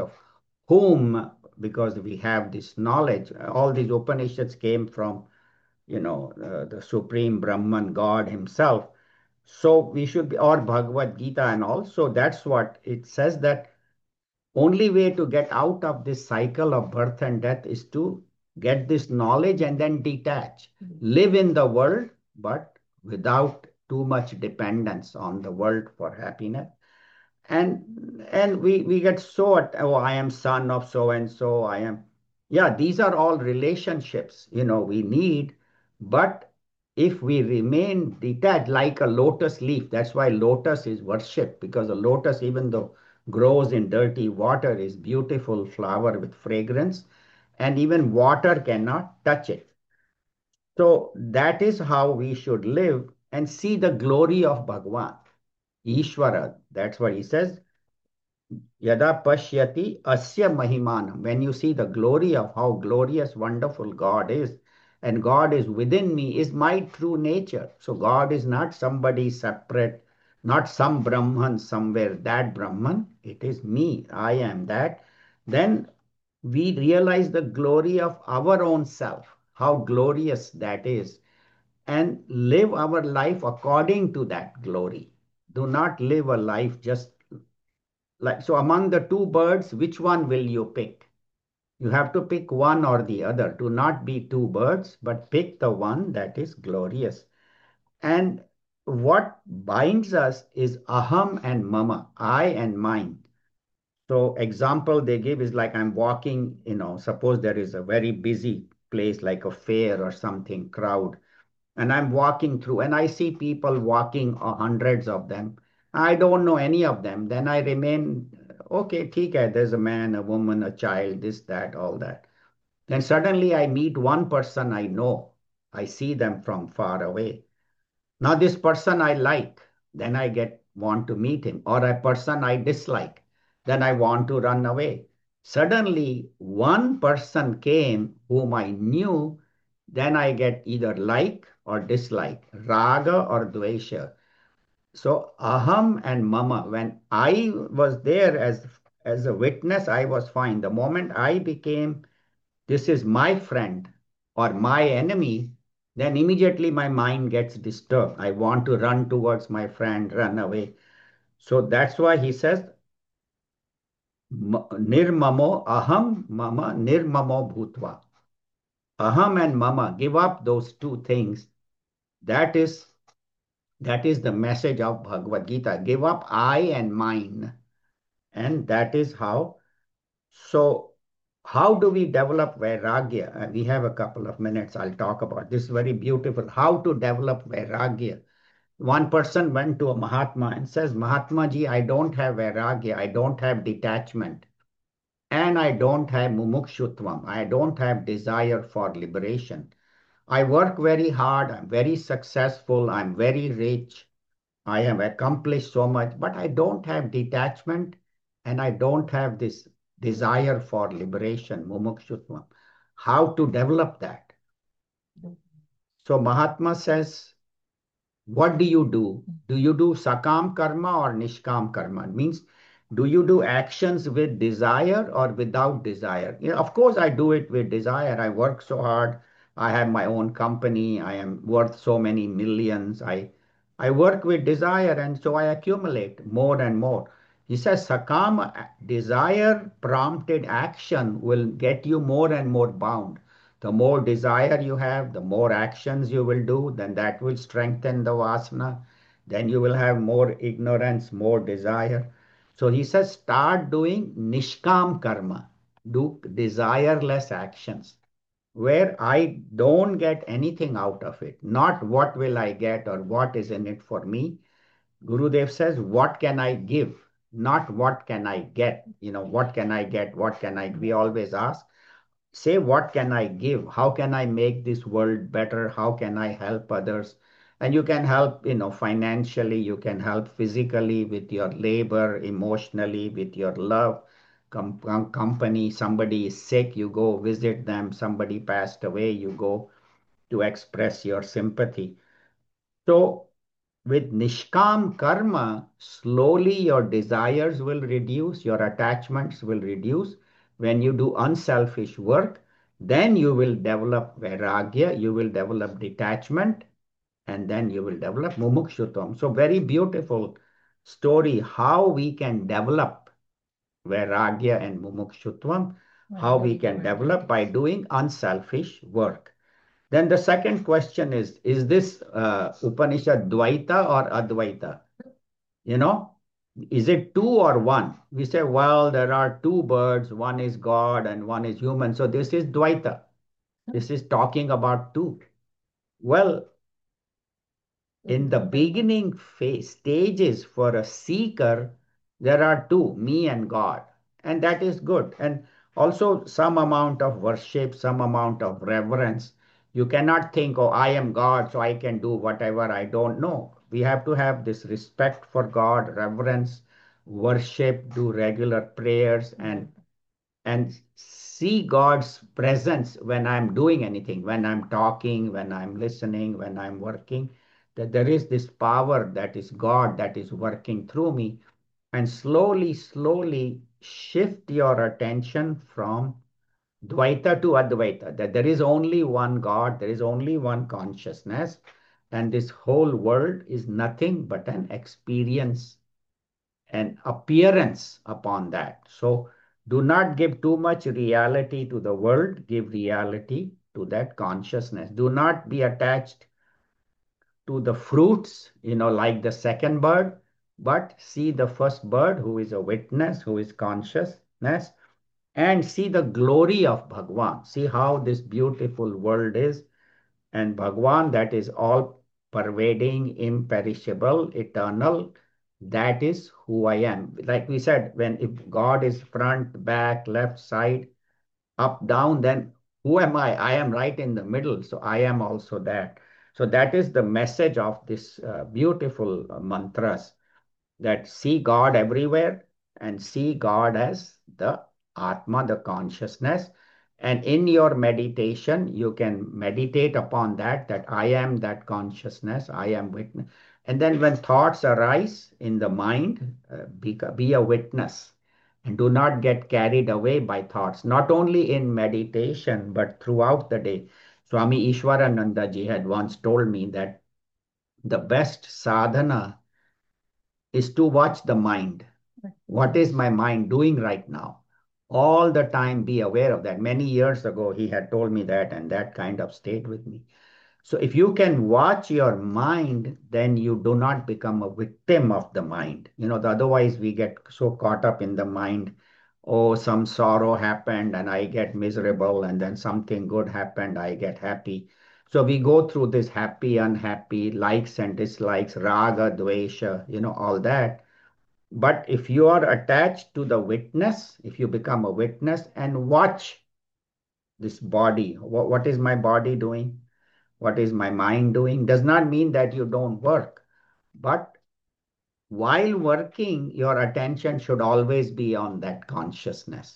because we have this knowledge. All these Upanishads came from, the Supreme Brahman, God Himself. So we should be, or Bhagavad Gita, and also that's what it says, that only way to get out of this cycle of birth and death is to get this knowledge and then detach. Live in the world, but without too much dependence on the world for happiness. And we get so oh, I am son of so and so, I am, yeah, these are all relationships we need. But if we remain detached like a lotus leaf, that's why lotus is worship, because a lotus, even though grows in dirty water, is beautiful flower with fragrance, and even water cannot touch it. So that is how we should live and see the glory of Bhagwan, Ishvara. That's what he says. Yada pashyati asya mahimanam. When you see the glory of how glorious, wonderful God is, and God is within me, is my true nature. So God is not somebody separate, not some Brahman somewhere, that Brahman. It is me. I am that. Then we realize the glory of our own self, how glorious that is, and live our life according to that glory. Do not live a life just like, so among the two birds, which one will you pick? You have to pick one or the other. Do not be two birds, but pick the one that is glorious. And what binds us is aham and mama, I and mine. So example they give is like, I'm walking, suppose there is a very busy place like a fair or something, crowd, and I'm walking through and I see people walking, hundreds of them. I don't know any of them. Then I remain, okay, theek hai, there's a man, a woman, a child, this, that, all that. Then suddenly I meet one person I know. I see them from far away. Now this person I like, then I want to meet him, or a person I dislike, then I want to run away. Suddenly one person came whom I knew, then I get either like or dislike, raga or dvesha. So aham and mama, when I was there as a witness, I was fine. The moment I became, this is my friend or my enemy, then immediately my mind gets disturbed. I want to run towards my friend, run away. So that's why he says, nirmamo aham mama nirmamo bhutva. Aham and mama, give up those two things. That is the message of Bhagavad Gita. Give up I and mine. And that is how. So how do we develop vairagya? We have a couple of minutes. I'll talk about this. Very beautiful. How to develop vairagya. One person went to a Mahatma and says, Mahatma ji, I don't have vairagya. I don't have detachment. And I don't have mumukshutvam. I don't have desire for liberation. I work very hard. I'm very successful. I'm very rich. I have accomplished so much, but I don't have detachment and I don't have this desire for liberation, mumukshutvam. How to develop that? So Mahatma says, what do you do? Do you do sakam karma or nishkam karma? It means, do you do actions with desire or without desire? Yeah, of course, I do it with desire. I work so hard. I have my own company. I am worth so many millions. I work with desire, and so I accumulate more and more. He says sakam desire prompted action will get you more and more bound. The more desire you have, the more actions you will do, then that will strengthen the vasana. Then you will have more ignorance, more desire. So he says, start doing nishkam karma, do desireless actions, where I don't get anything out of it. Not what will I get or what is in it for me. Gurudev says, what can I give? Not what can I get? What can I get? What can I? We always ask, say, what can I give? How can I make this world better? How can I help others? And you can help, financially, you can help physically with your labor, emotionally with your love. Company, somebody is sick, you go visit them. Somebody passed away, you go to express your sympathy. So with Nishkam karma, slowly your desires will reduce, your attachments will reduce. When you do unselfish work, then you will develop vairagya, you will develop detachment, and then you will develop mumukshutvam. So, very beautiful story how we can develop vairagya and mumukshutvam, how we can develop by doing unselfish work. Then the second question is this Upanishad Dvaita or Advaita? You know, is it two or one? We say, well, there are two birds, one is God and one is human. So this is Dvaita. This is talking about two. Well, in the beginning phase stages for a seeker, there are two, me and God, and that is good. And also some amount of worship, some amount of reverence. You cannot think, oh, I am God, so I can do whatever. I don't know. We have to have this respect for God, reverence, worship, do regular prayers, and see God's presence when I'm doing anything, when I'm talking, when I'm listening, when I'm working, that there is this power that is God that is working through me. And slowly, slowly shift your attention from Dvaita to Advaita, that there is only one God, there is only one consciousness, and this whole world is nothing but an experience and appearance upon that. So do not give too much reality to the world, give reality to that consciousness. Do not be attached to the fruits, like the second bird, but see the first bird who is a witness, who is consciousness, and see the glory of Bhagwan. See how this beautiful world is, and Bhagwan that is all pervading, imperishable, eternal. That is who I am. Like we said, when if God is front, back, left side, up, down, then who am I? I am right in the middle. So I am also that. So that is the message of this beautiful mantras, that see God everywhere and see God as the Atma, the consciousness. And in your meditation, you can meditate upon that I am that consciousness, I am witness. And then when thoughts arise in the mind, be a witness and do not get carried away by thoughts, not only in meditation, but throughout the day. Swami Ishwarananda ji had once told me that the best sadhana is to watch the mind. What is my mind doing right now? All the time be aware of that. Many years ago, he had told me that, and that kind of stayed with me. So if you can watch your mind, then you do not become a victim of the mind. Otherwise we get so caught up in the mind. Oh, some sorrow happened and I get miserable, and then something good happened, I get happy. So we go through this happy, unhappy, likes and dislikes, raga, dvesha, all that. But if you are attached to the witness, if you become a witness and watch this body, what is my body doing? What is my mind doing? Does not mean that you don't work. But while working, your attention should always be on that consciousness.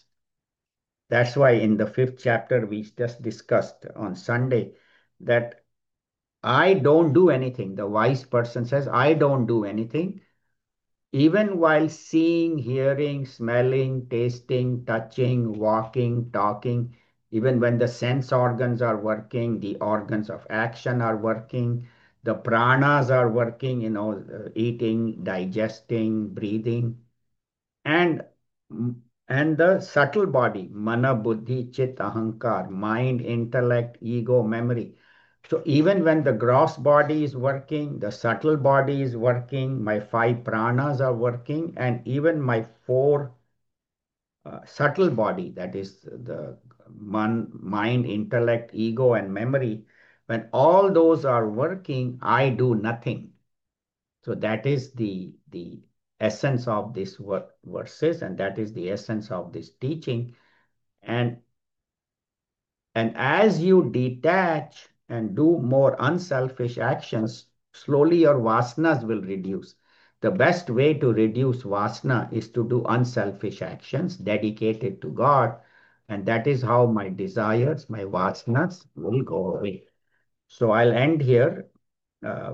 That's why in the fifth chapter we just discussed on Sunday that I don't do anything. The wise person says, I don't do anything. Even while seeing, hearing, smelling, tasting, touching, walking, talking, even when the sense organs are working, the organs of action are working, the pranas are working, eating, digesting, breathing, and and the subtle body, mana, buddhi, chit, ahankar, mind, intellect, ego, memory. So even when the gross body is working, the subtle body is working, my five pranas are working, and even my four subtle body, that is the mind, intellect, ego, and memory, when all those are working, I do nothing. So that is the essence of this verses, and that is the essence of this teaching. And and as you detach and do more unselfish actions, slowly your vasanas will reduce. The best way to reduce vasana is to do unselfish actions dedicated to God. And that is how my desires, my vasanas will go away. So I'll end here. Uh,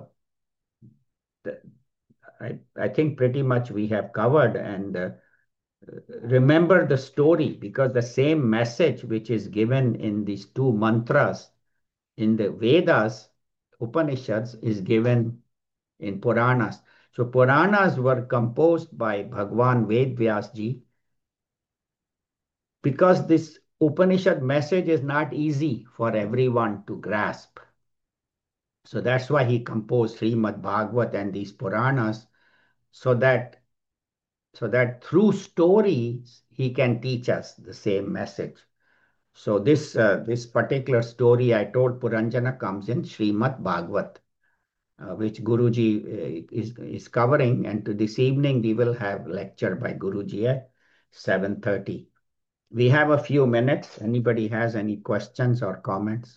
I think pretty much we have covered. And remember the story, because the same message which is given in these two mantras in the Vedas, Upanishads, is given in Puranas. So Puranas were composed by Bhagwan Ved Vyas ji, because this Upanishad message is not easy for everyone to grasp. So that's why he composed Srimad Bhagavat and these Puranas, so that through stories he can teach us the same message. So this particular story I told Puranjana comes in Srimad Bhagavat, which Guruji is covering. And to this evening we will have lecture by Guruji at 7:30. We have a few minutes. Anybody has any questions or comments?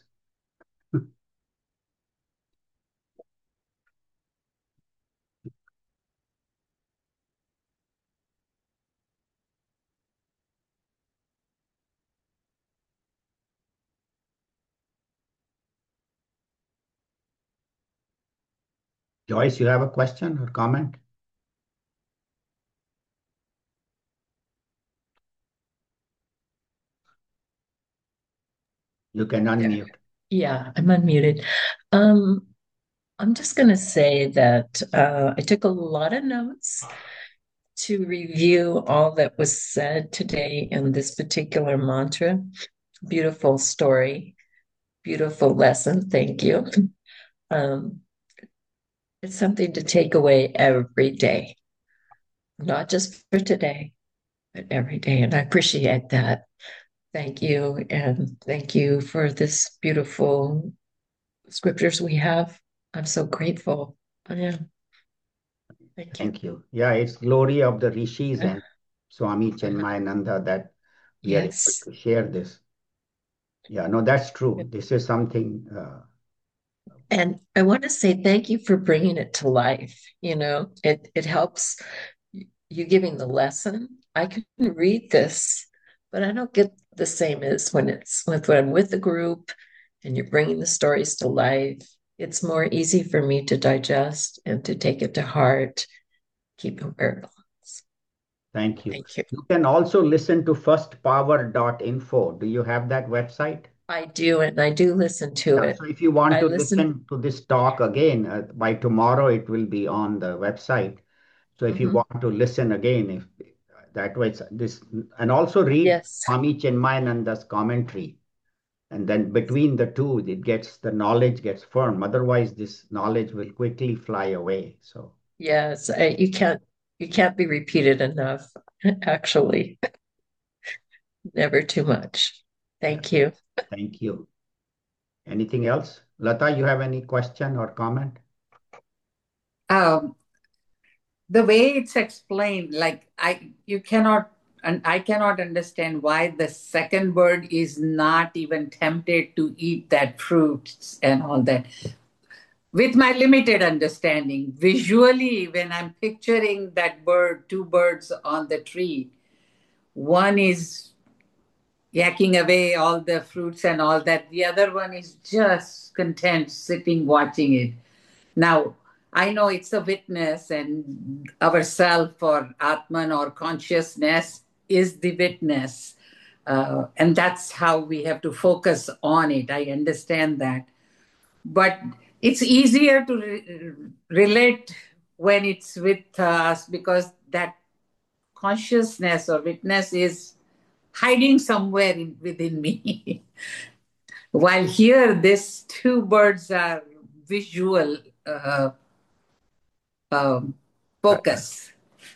Joyce, you have a question or comment? You can unmute. Yeah, I'm unmuted. I'm just going to say that I took a lot of notes to review all that was said today in this particular mantra. Beautiful story, beautiful lesson. Thank you. It's something to take away every day, not just for today, but every day. And I appreciate that. Thank you. And thank you for this beautiful scriptures we have. I'm so grateful. Yeah. Thank you. Thank you. Yeah, it's glory of the rishis and Swami Chinmayananda that we are able Yes. to share this. Yeah, no, that's true. This is something. And I want to say thank you for bringing it to life. It helps you giving the lesson. I can read this, but I don't get the same as when I'm with the group and you're bringing the stories to life. It's more easy for me to digest and to take it to heart, keep it where it belongs. Thank you. Thank you. You can also listen to firstpower.info. Do you have that website? I do, and I do listen to it. So if you want I to listen. listen to this talk again, by tomorrow it will be on the website. So if you want to listen again, if that way, this, and also read Yes. Swami Chinmayananda's commentary. And then between the two, the knowledge gets firm. Otherwise, this knowledge will quickly fly away. So Yes, you can't be repeated enough, actually. Never too much. Thank you. thank you. Anything else? Lata, you have any question or comment? The way it's explained, like I cannot understand why the second bird is not even tempted to eat that fruit and all that. With my limited understanding, visually, when I'm picturing that bird, two birds on the tree, one is yakking away all the fruits and all that. The other one is just content sitting watching it. Now, I know it's a witness, and ourself or Atman or consciousness is the witness. And that's how we have to focus on it. I understand that. But it's easier to relate when it's with us because that consciousness or witness is hiding somewhere within me. While here, these two birds are visual focus.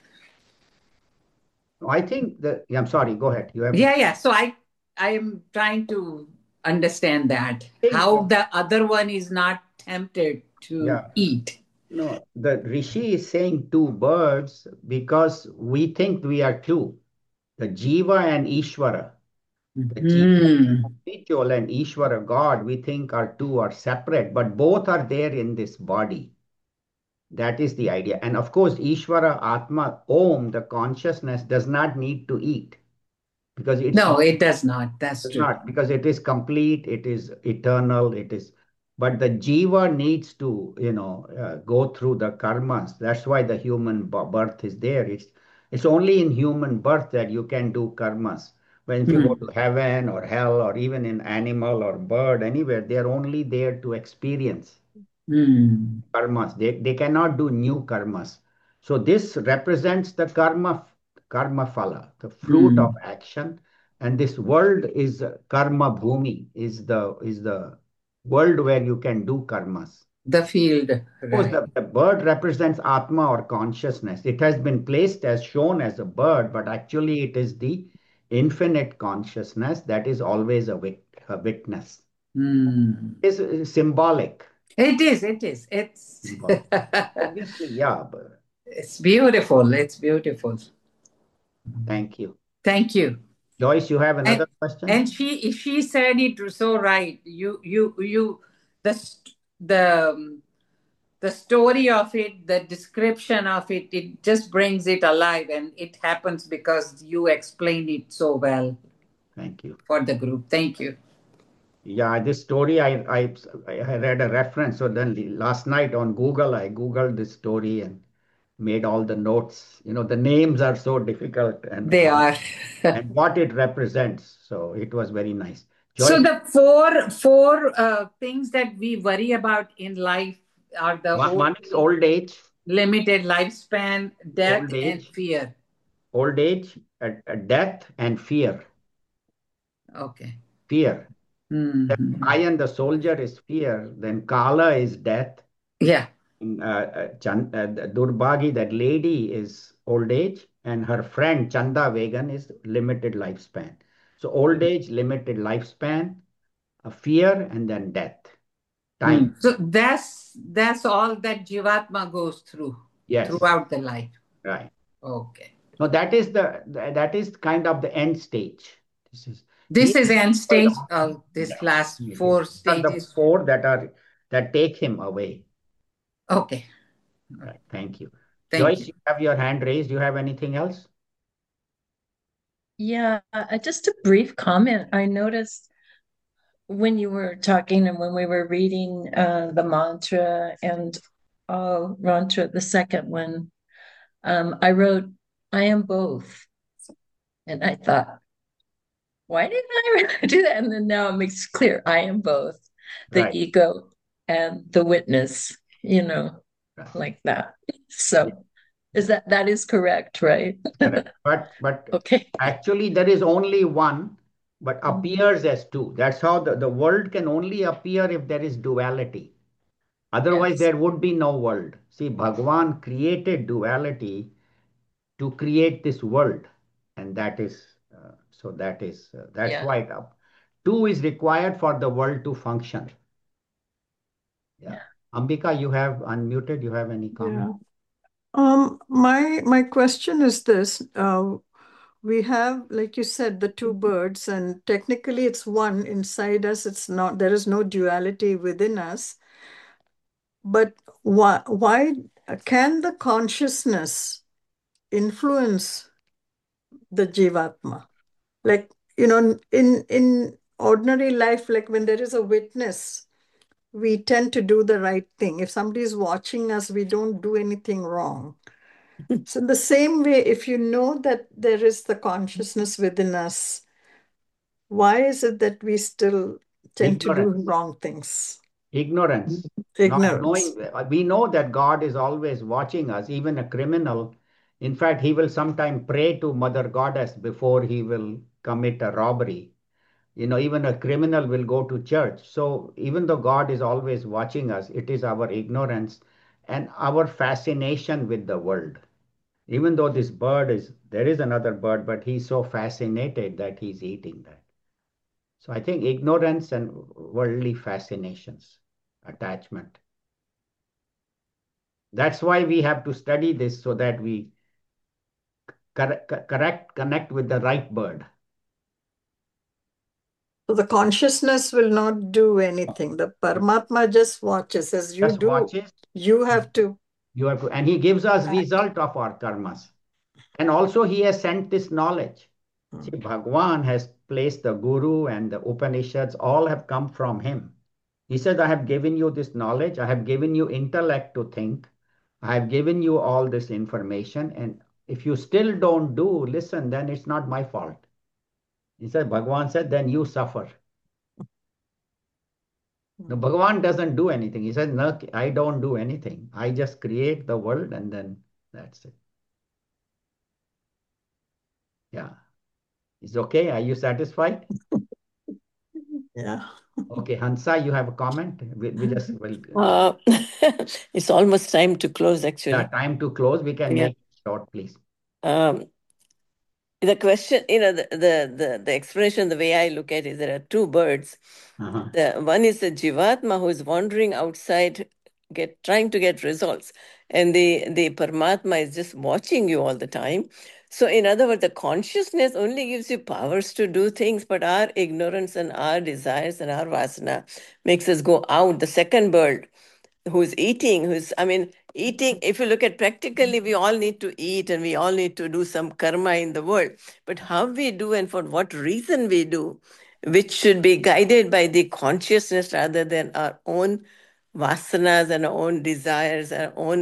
I think that, yeah, I'm sorry, go ahead. You have. Yeah. So I am trying to understand that how the other one is not tempted to eat. No, the Rishi is saying two birds because we think we are two, the Jiva and Ishvara. The Jiva individual and Ishvara, God, we think are two are separate, but both are there in this body. That is the idea. And of course, Ishvara, Atma, Om, the consciousness does not need to eat because it's No, it does not. That's does true. not, because it is complete, it is eternal, it is. But the jiva needs to, go through the karmas. That's why the human birth is there. It's only in human birth that you can do karmas. When if you go to heaven or hell or even in animal or bird, anywhere, they're only there to experience karmas. They cannot do new karmas. So this represents the karma phala, the fruit of action. And this world is karma bhumi, is the world where you can do karmas. The field. Of course, Right. the bird represents Atma or consciousness. It has been placed as shown as a bird, but actually it is the infinite consciousness that is always a witness. It's symbolic. It is. It's Symbolic. Obviously, yeah. it's beautiful. It's beautiful. Thank you. Thank you. Joyce, you have another question? And she said it so right. The story of it, the description of it, it just brings it alive, and it happens because you explained it so well. Thank you. For the group. Thank you. Yeah, this story, I read a reference. So then last night on Google, I Googled this story and made all the notes. The names are so difficult and They are. and what it represents. So it was very nice. Joyce? So the four things that we worry about in life are the one is old age, limited lifespan, death, and fear. Old age, death, and fear. Okay. Fear. Iron, the soldier, is fear. Then Kala is death. Yeah. Durbagi, that lady, is old age, and her friend Chanda Vegan is limited lifespan. So old age, limited lifespan, fear, and then death. Time. So that's all that Jivatma goes through. Yes. Throughout the life. Right. Okay. No, that is kind of the end stage. This is end stage of this last four stages. The four that take him away. Okay. Right. Thank you. Thank Joyce, you have your hand raised. Do you have anything else? Yeah, just a brief comment. I noticed when you were talking and when we were reading the mantra and mantra, the second one, I wrote, I am both. And I thought, why didn't I do that? And then now it makes it clear, I am both, the ego and the witness, like that. So that is correct, right? Correct. But okay. Actually there is only one, but appears as two. That's how the world can only appear if there is duality. Otherwise, there would be no world. See, Bhagavan created duality to create this world, and that's why two is required for the world to function. Yeah. Ambika, you have unmuted. You have any comment? Yeah. My question is this. We have, like you said, the two birds, and technically it's one inside us. There is no duality within us. But why can the consciousness influence the Jivatma? Like, in ordinary life, like when there is a witness, we tend to do the right thing. If somebody is watching us, we don't do anything wrong. So in the same way, if you know that there is the consciousness within us, why is it that we still tend to do Ignorance. wrong things? Ignorance. Not Ignorance. knowing. We know that God is always watching us, even a criminal. In fact, he will sometime pray to Mother Goddess before he will commit a robbery. Even a criminal will go to church. So even though God is always watching us, it is our ignorance and our fascination with the world. Even though there is another bird, but he's so fascinated that he's eating that. So I think ignorance and worldly fascinations, attachment. That's why we have to study this so that we connect with the right bird. So the consciousness will not do anything. The Paramatma just watches. As you Just do, watches. you have to. And he gives us act. result of our karmas. And also he has sent this knowledge. See, Bhagwan has placed the Guru and the Upanishads, all have come from him. He said, I have given you this knowledge, I have given you intellect to think, I have given you all this information, and if you still don't listen, then it's not my fault. He said, Bhagwan said, then you suffer. No, Bhagwan doesn't do anything. He said, no, I don't do anything. I just create the world and then that's it. Yeah. It's okay. Are you satisfied? Yeah. Okay, Hansa, you have a comment? We just will. It's almost time to close, actually. Time to close. We can Yeah. make it short, please. The question, the explanation, the way I look at it, there are two birds. The one is the Jivatma who is wandering outside, trying to get results, and the Paramatma is just watching you all the time. So, in other words, the consciousness only gives you powers to do things, but our ignorance and our desires and our vasana makes us go out. The second bird, who's eating, if you look at practically, we all need to eat and we all need to do some karma in the world. But how we do and for what reason we do, which should be guided by the consciousness rather than our own vasanas and our own desires,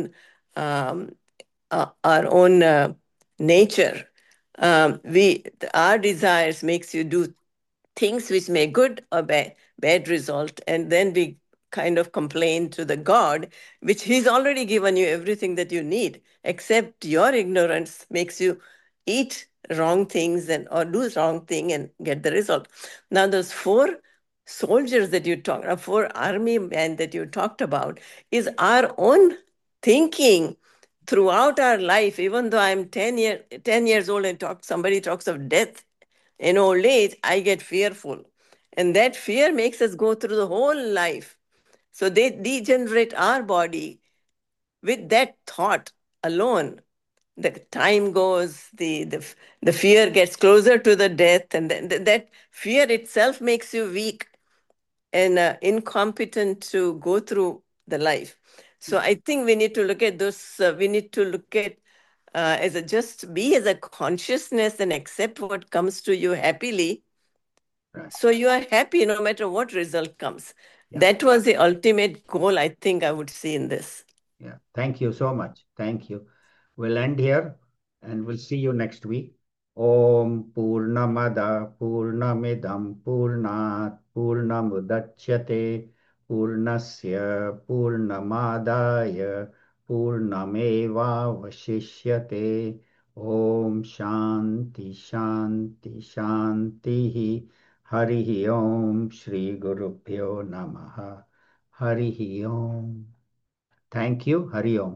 our own nature. Our desires makes you do things which may good or bad result, and then we kind of complain to the God, which he's already given you everything that you need, except your ignorance makes you eat wrong things or do wrong thing and get the result. Now those four soldiers that you talked, four army men that you talked about, is our own thinking throughout our life. Even though I'm 10 years old and somebody talks of death in old age, I get fearful. And that fear makes us go through the whole life. So they degenerate our body with that thought alone. The time goes, the fear gets closer to the death, and that fear itself makes you weak and incompetent to go through the life. So I think we need to look at those, we need to look at just be as a consciousness and accept what comes to you happily. Right. So you are happy no matter what result comes. Yeah. That was the ultimate goal, I think I would see in this. Yeah. Thank you so much. Thank you. We'll end here and we'll see you next week. Om Purnamada Purnamidam Purnat Purnamudachyate Purnasya Purnamadaya Purnameva Vashishyate. Om Shanti Shanti Shanti. Harihi Om Shri Gurubhyo Namaha. Harihi Om. Thank you. Hari Om.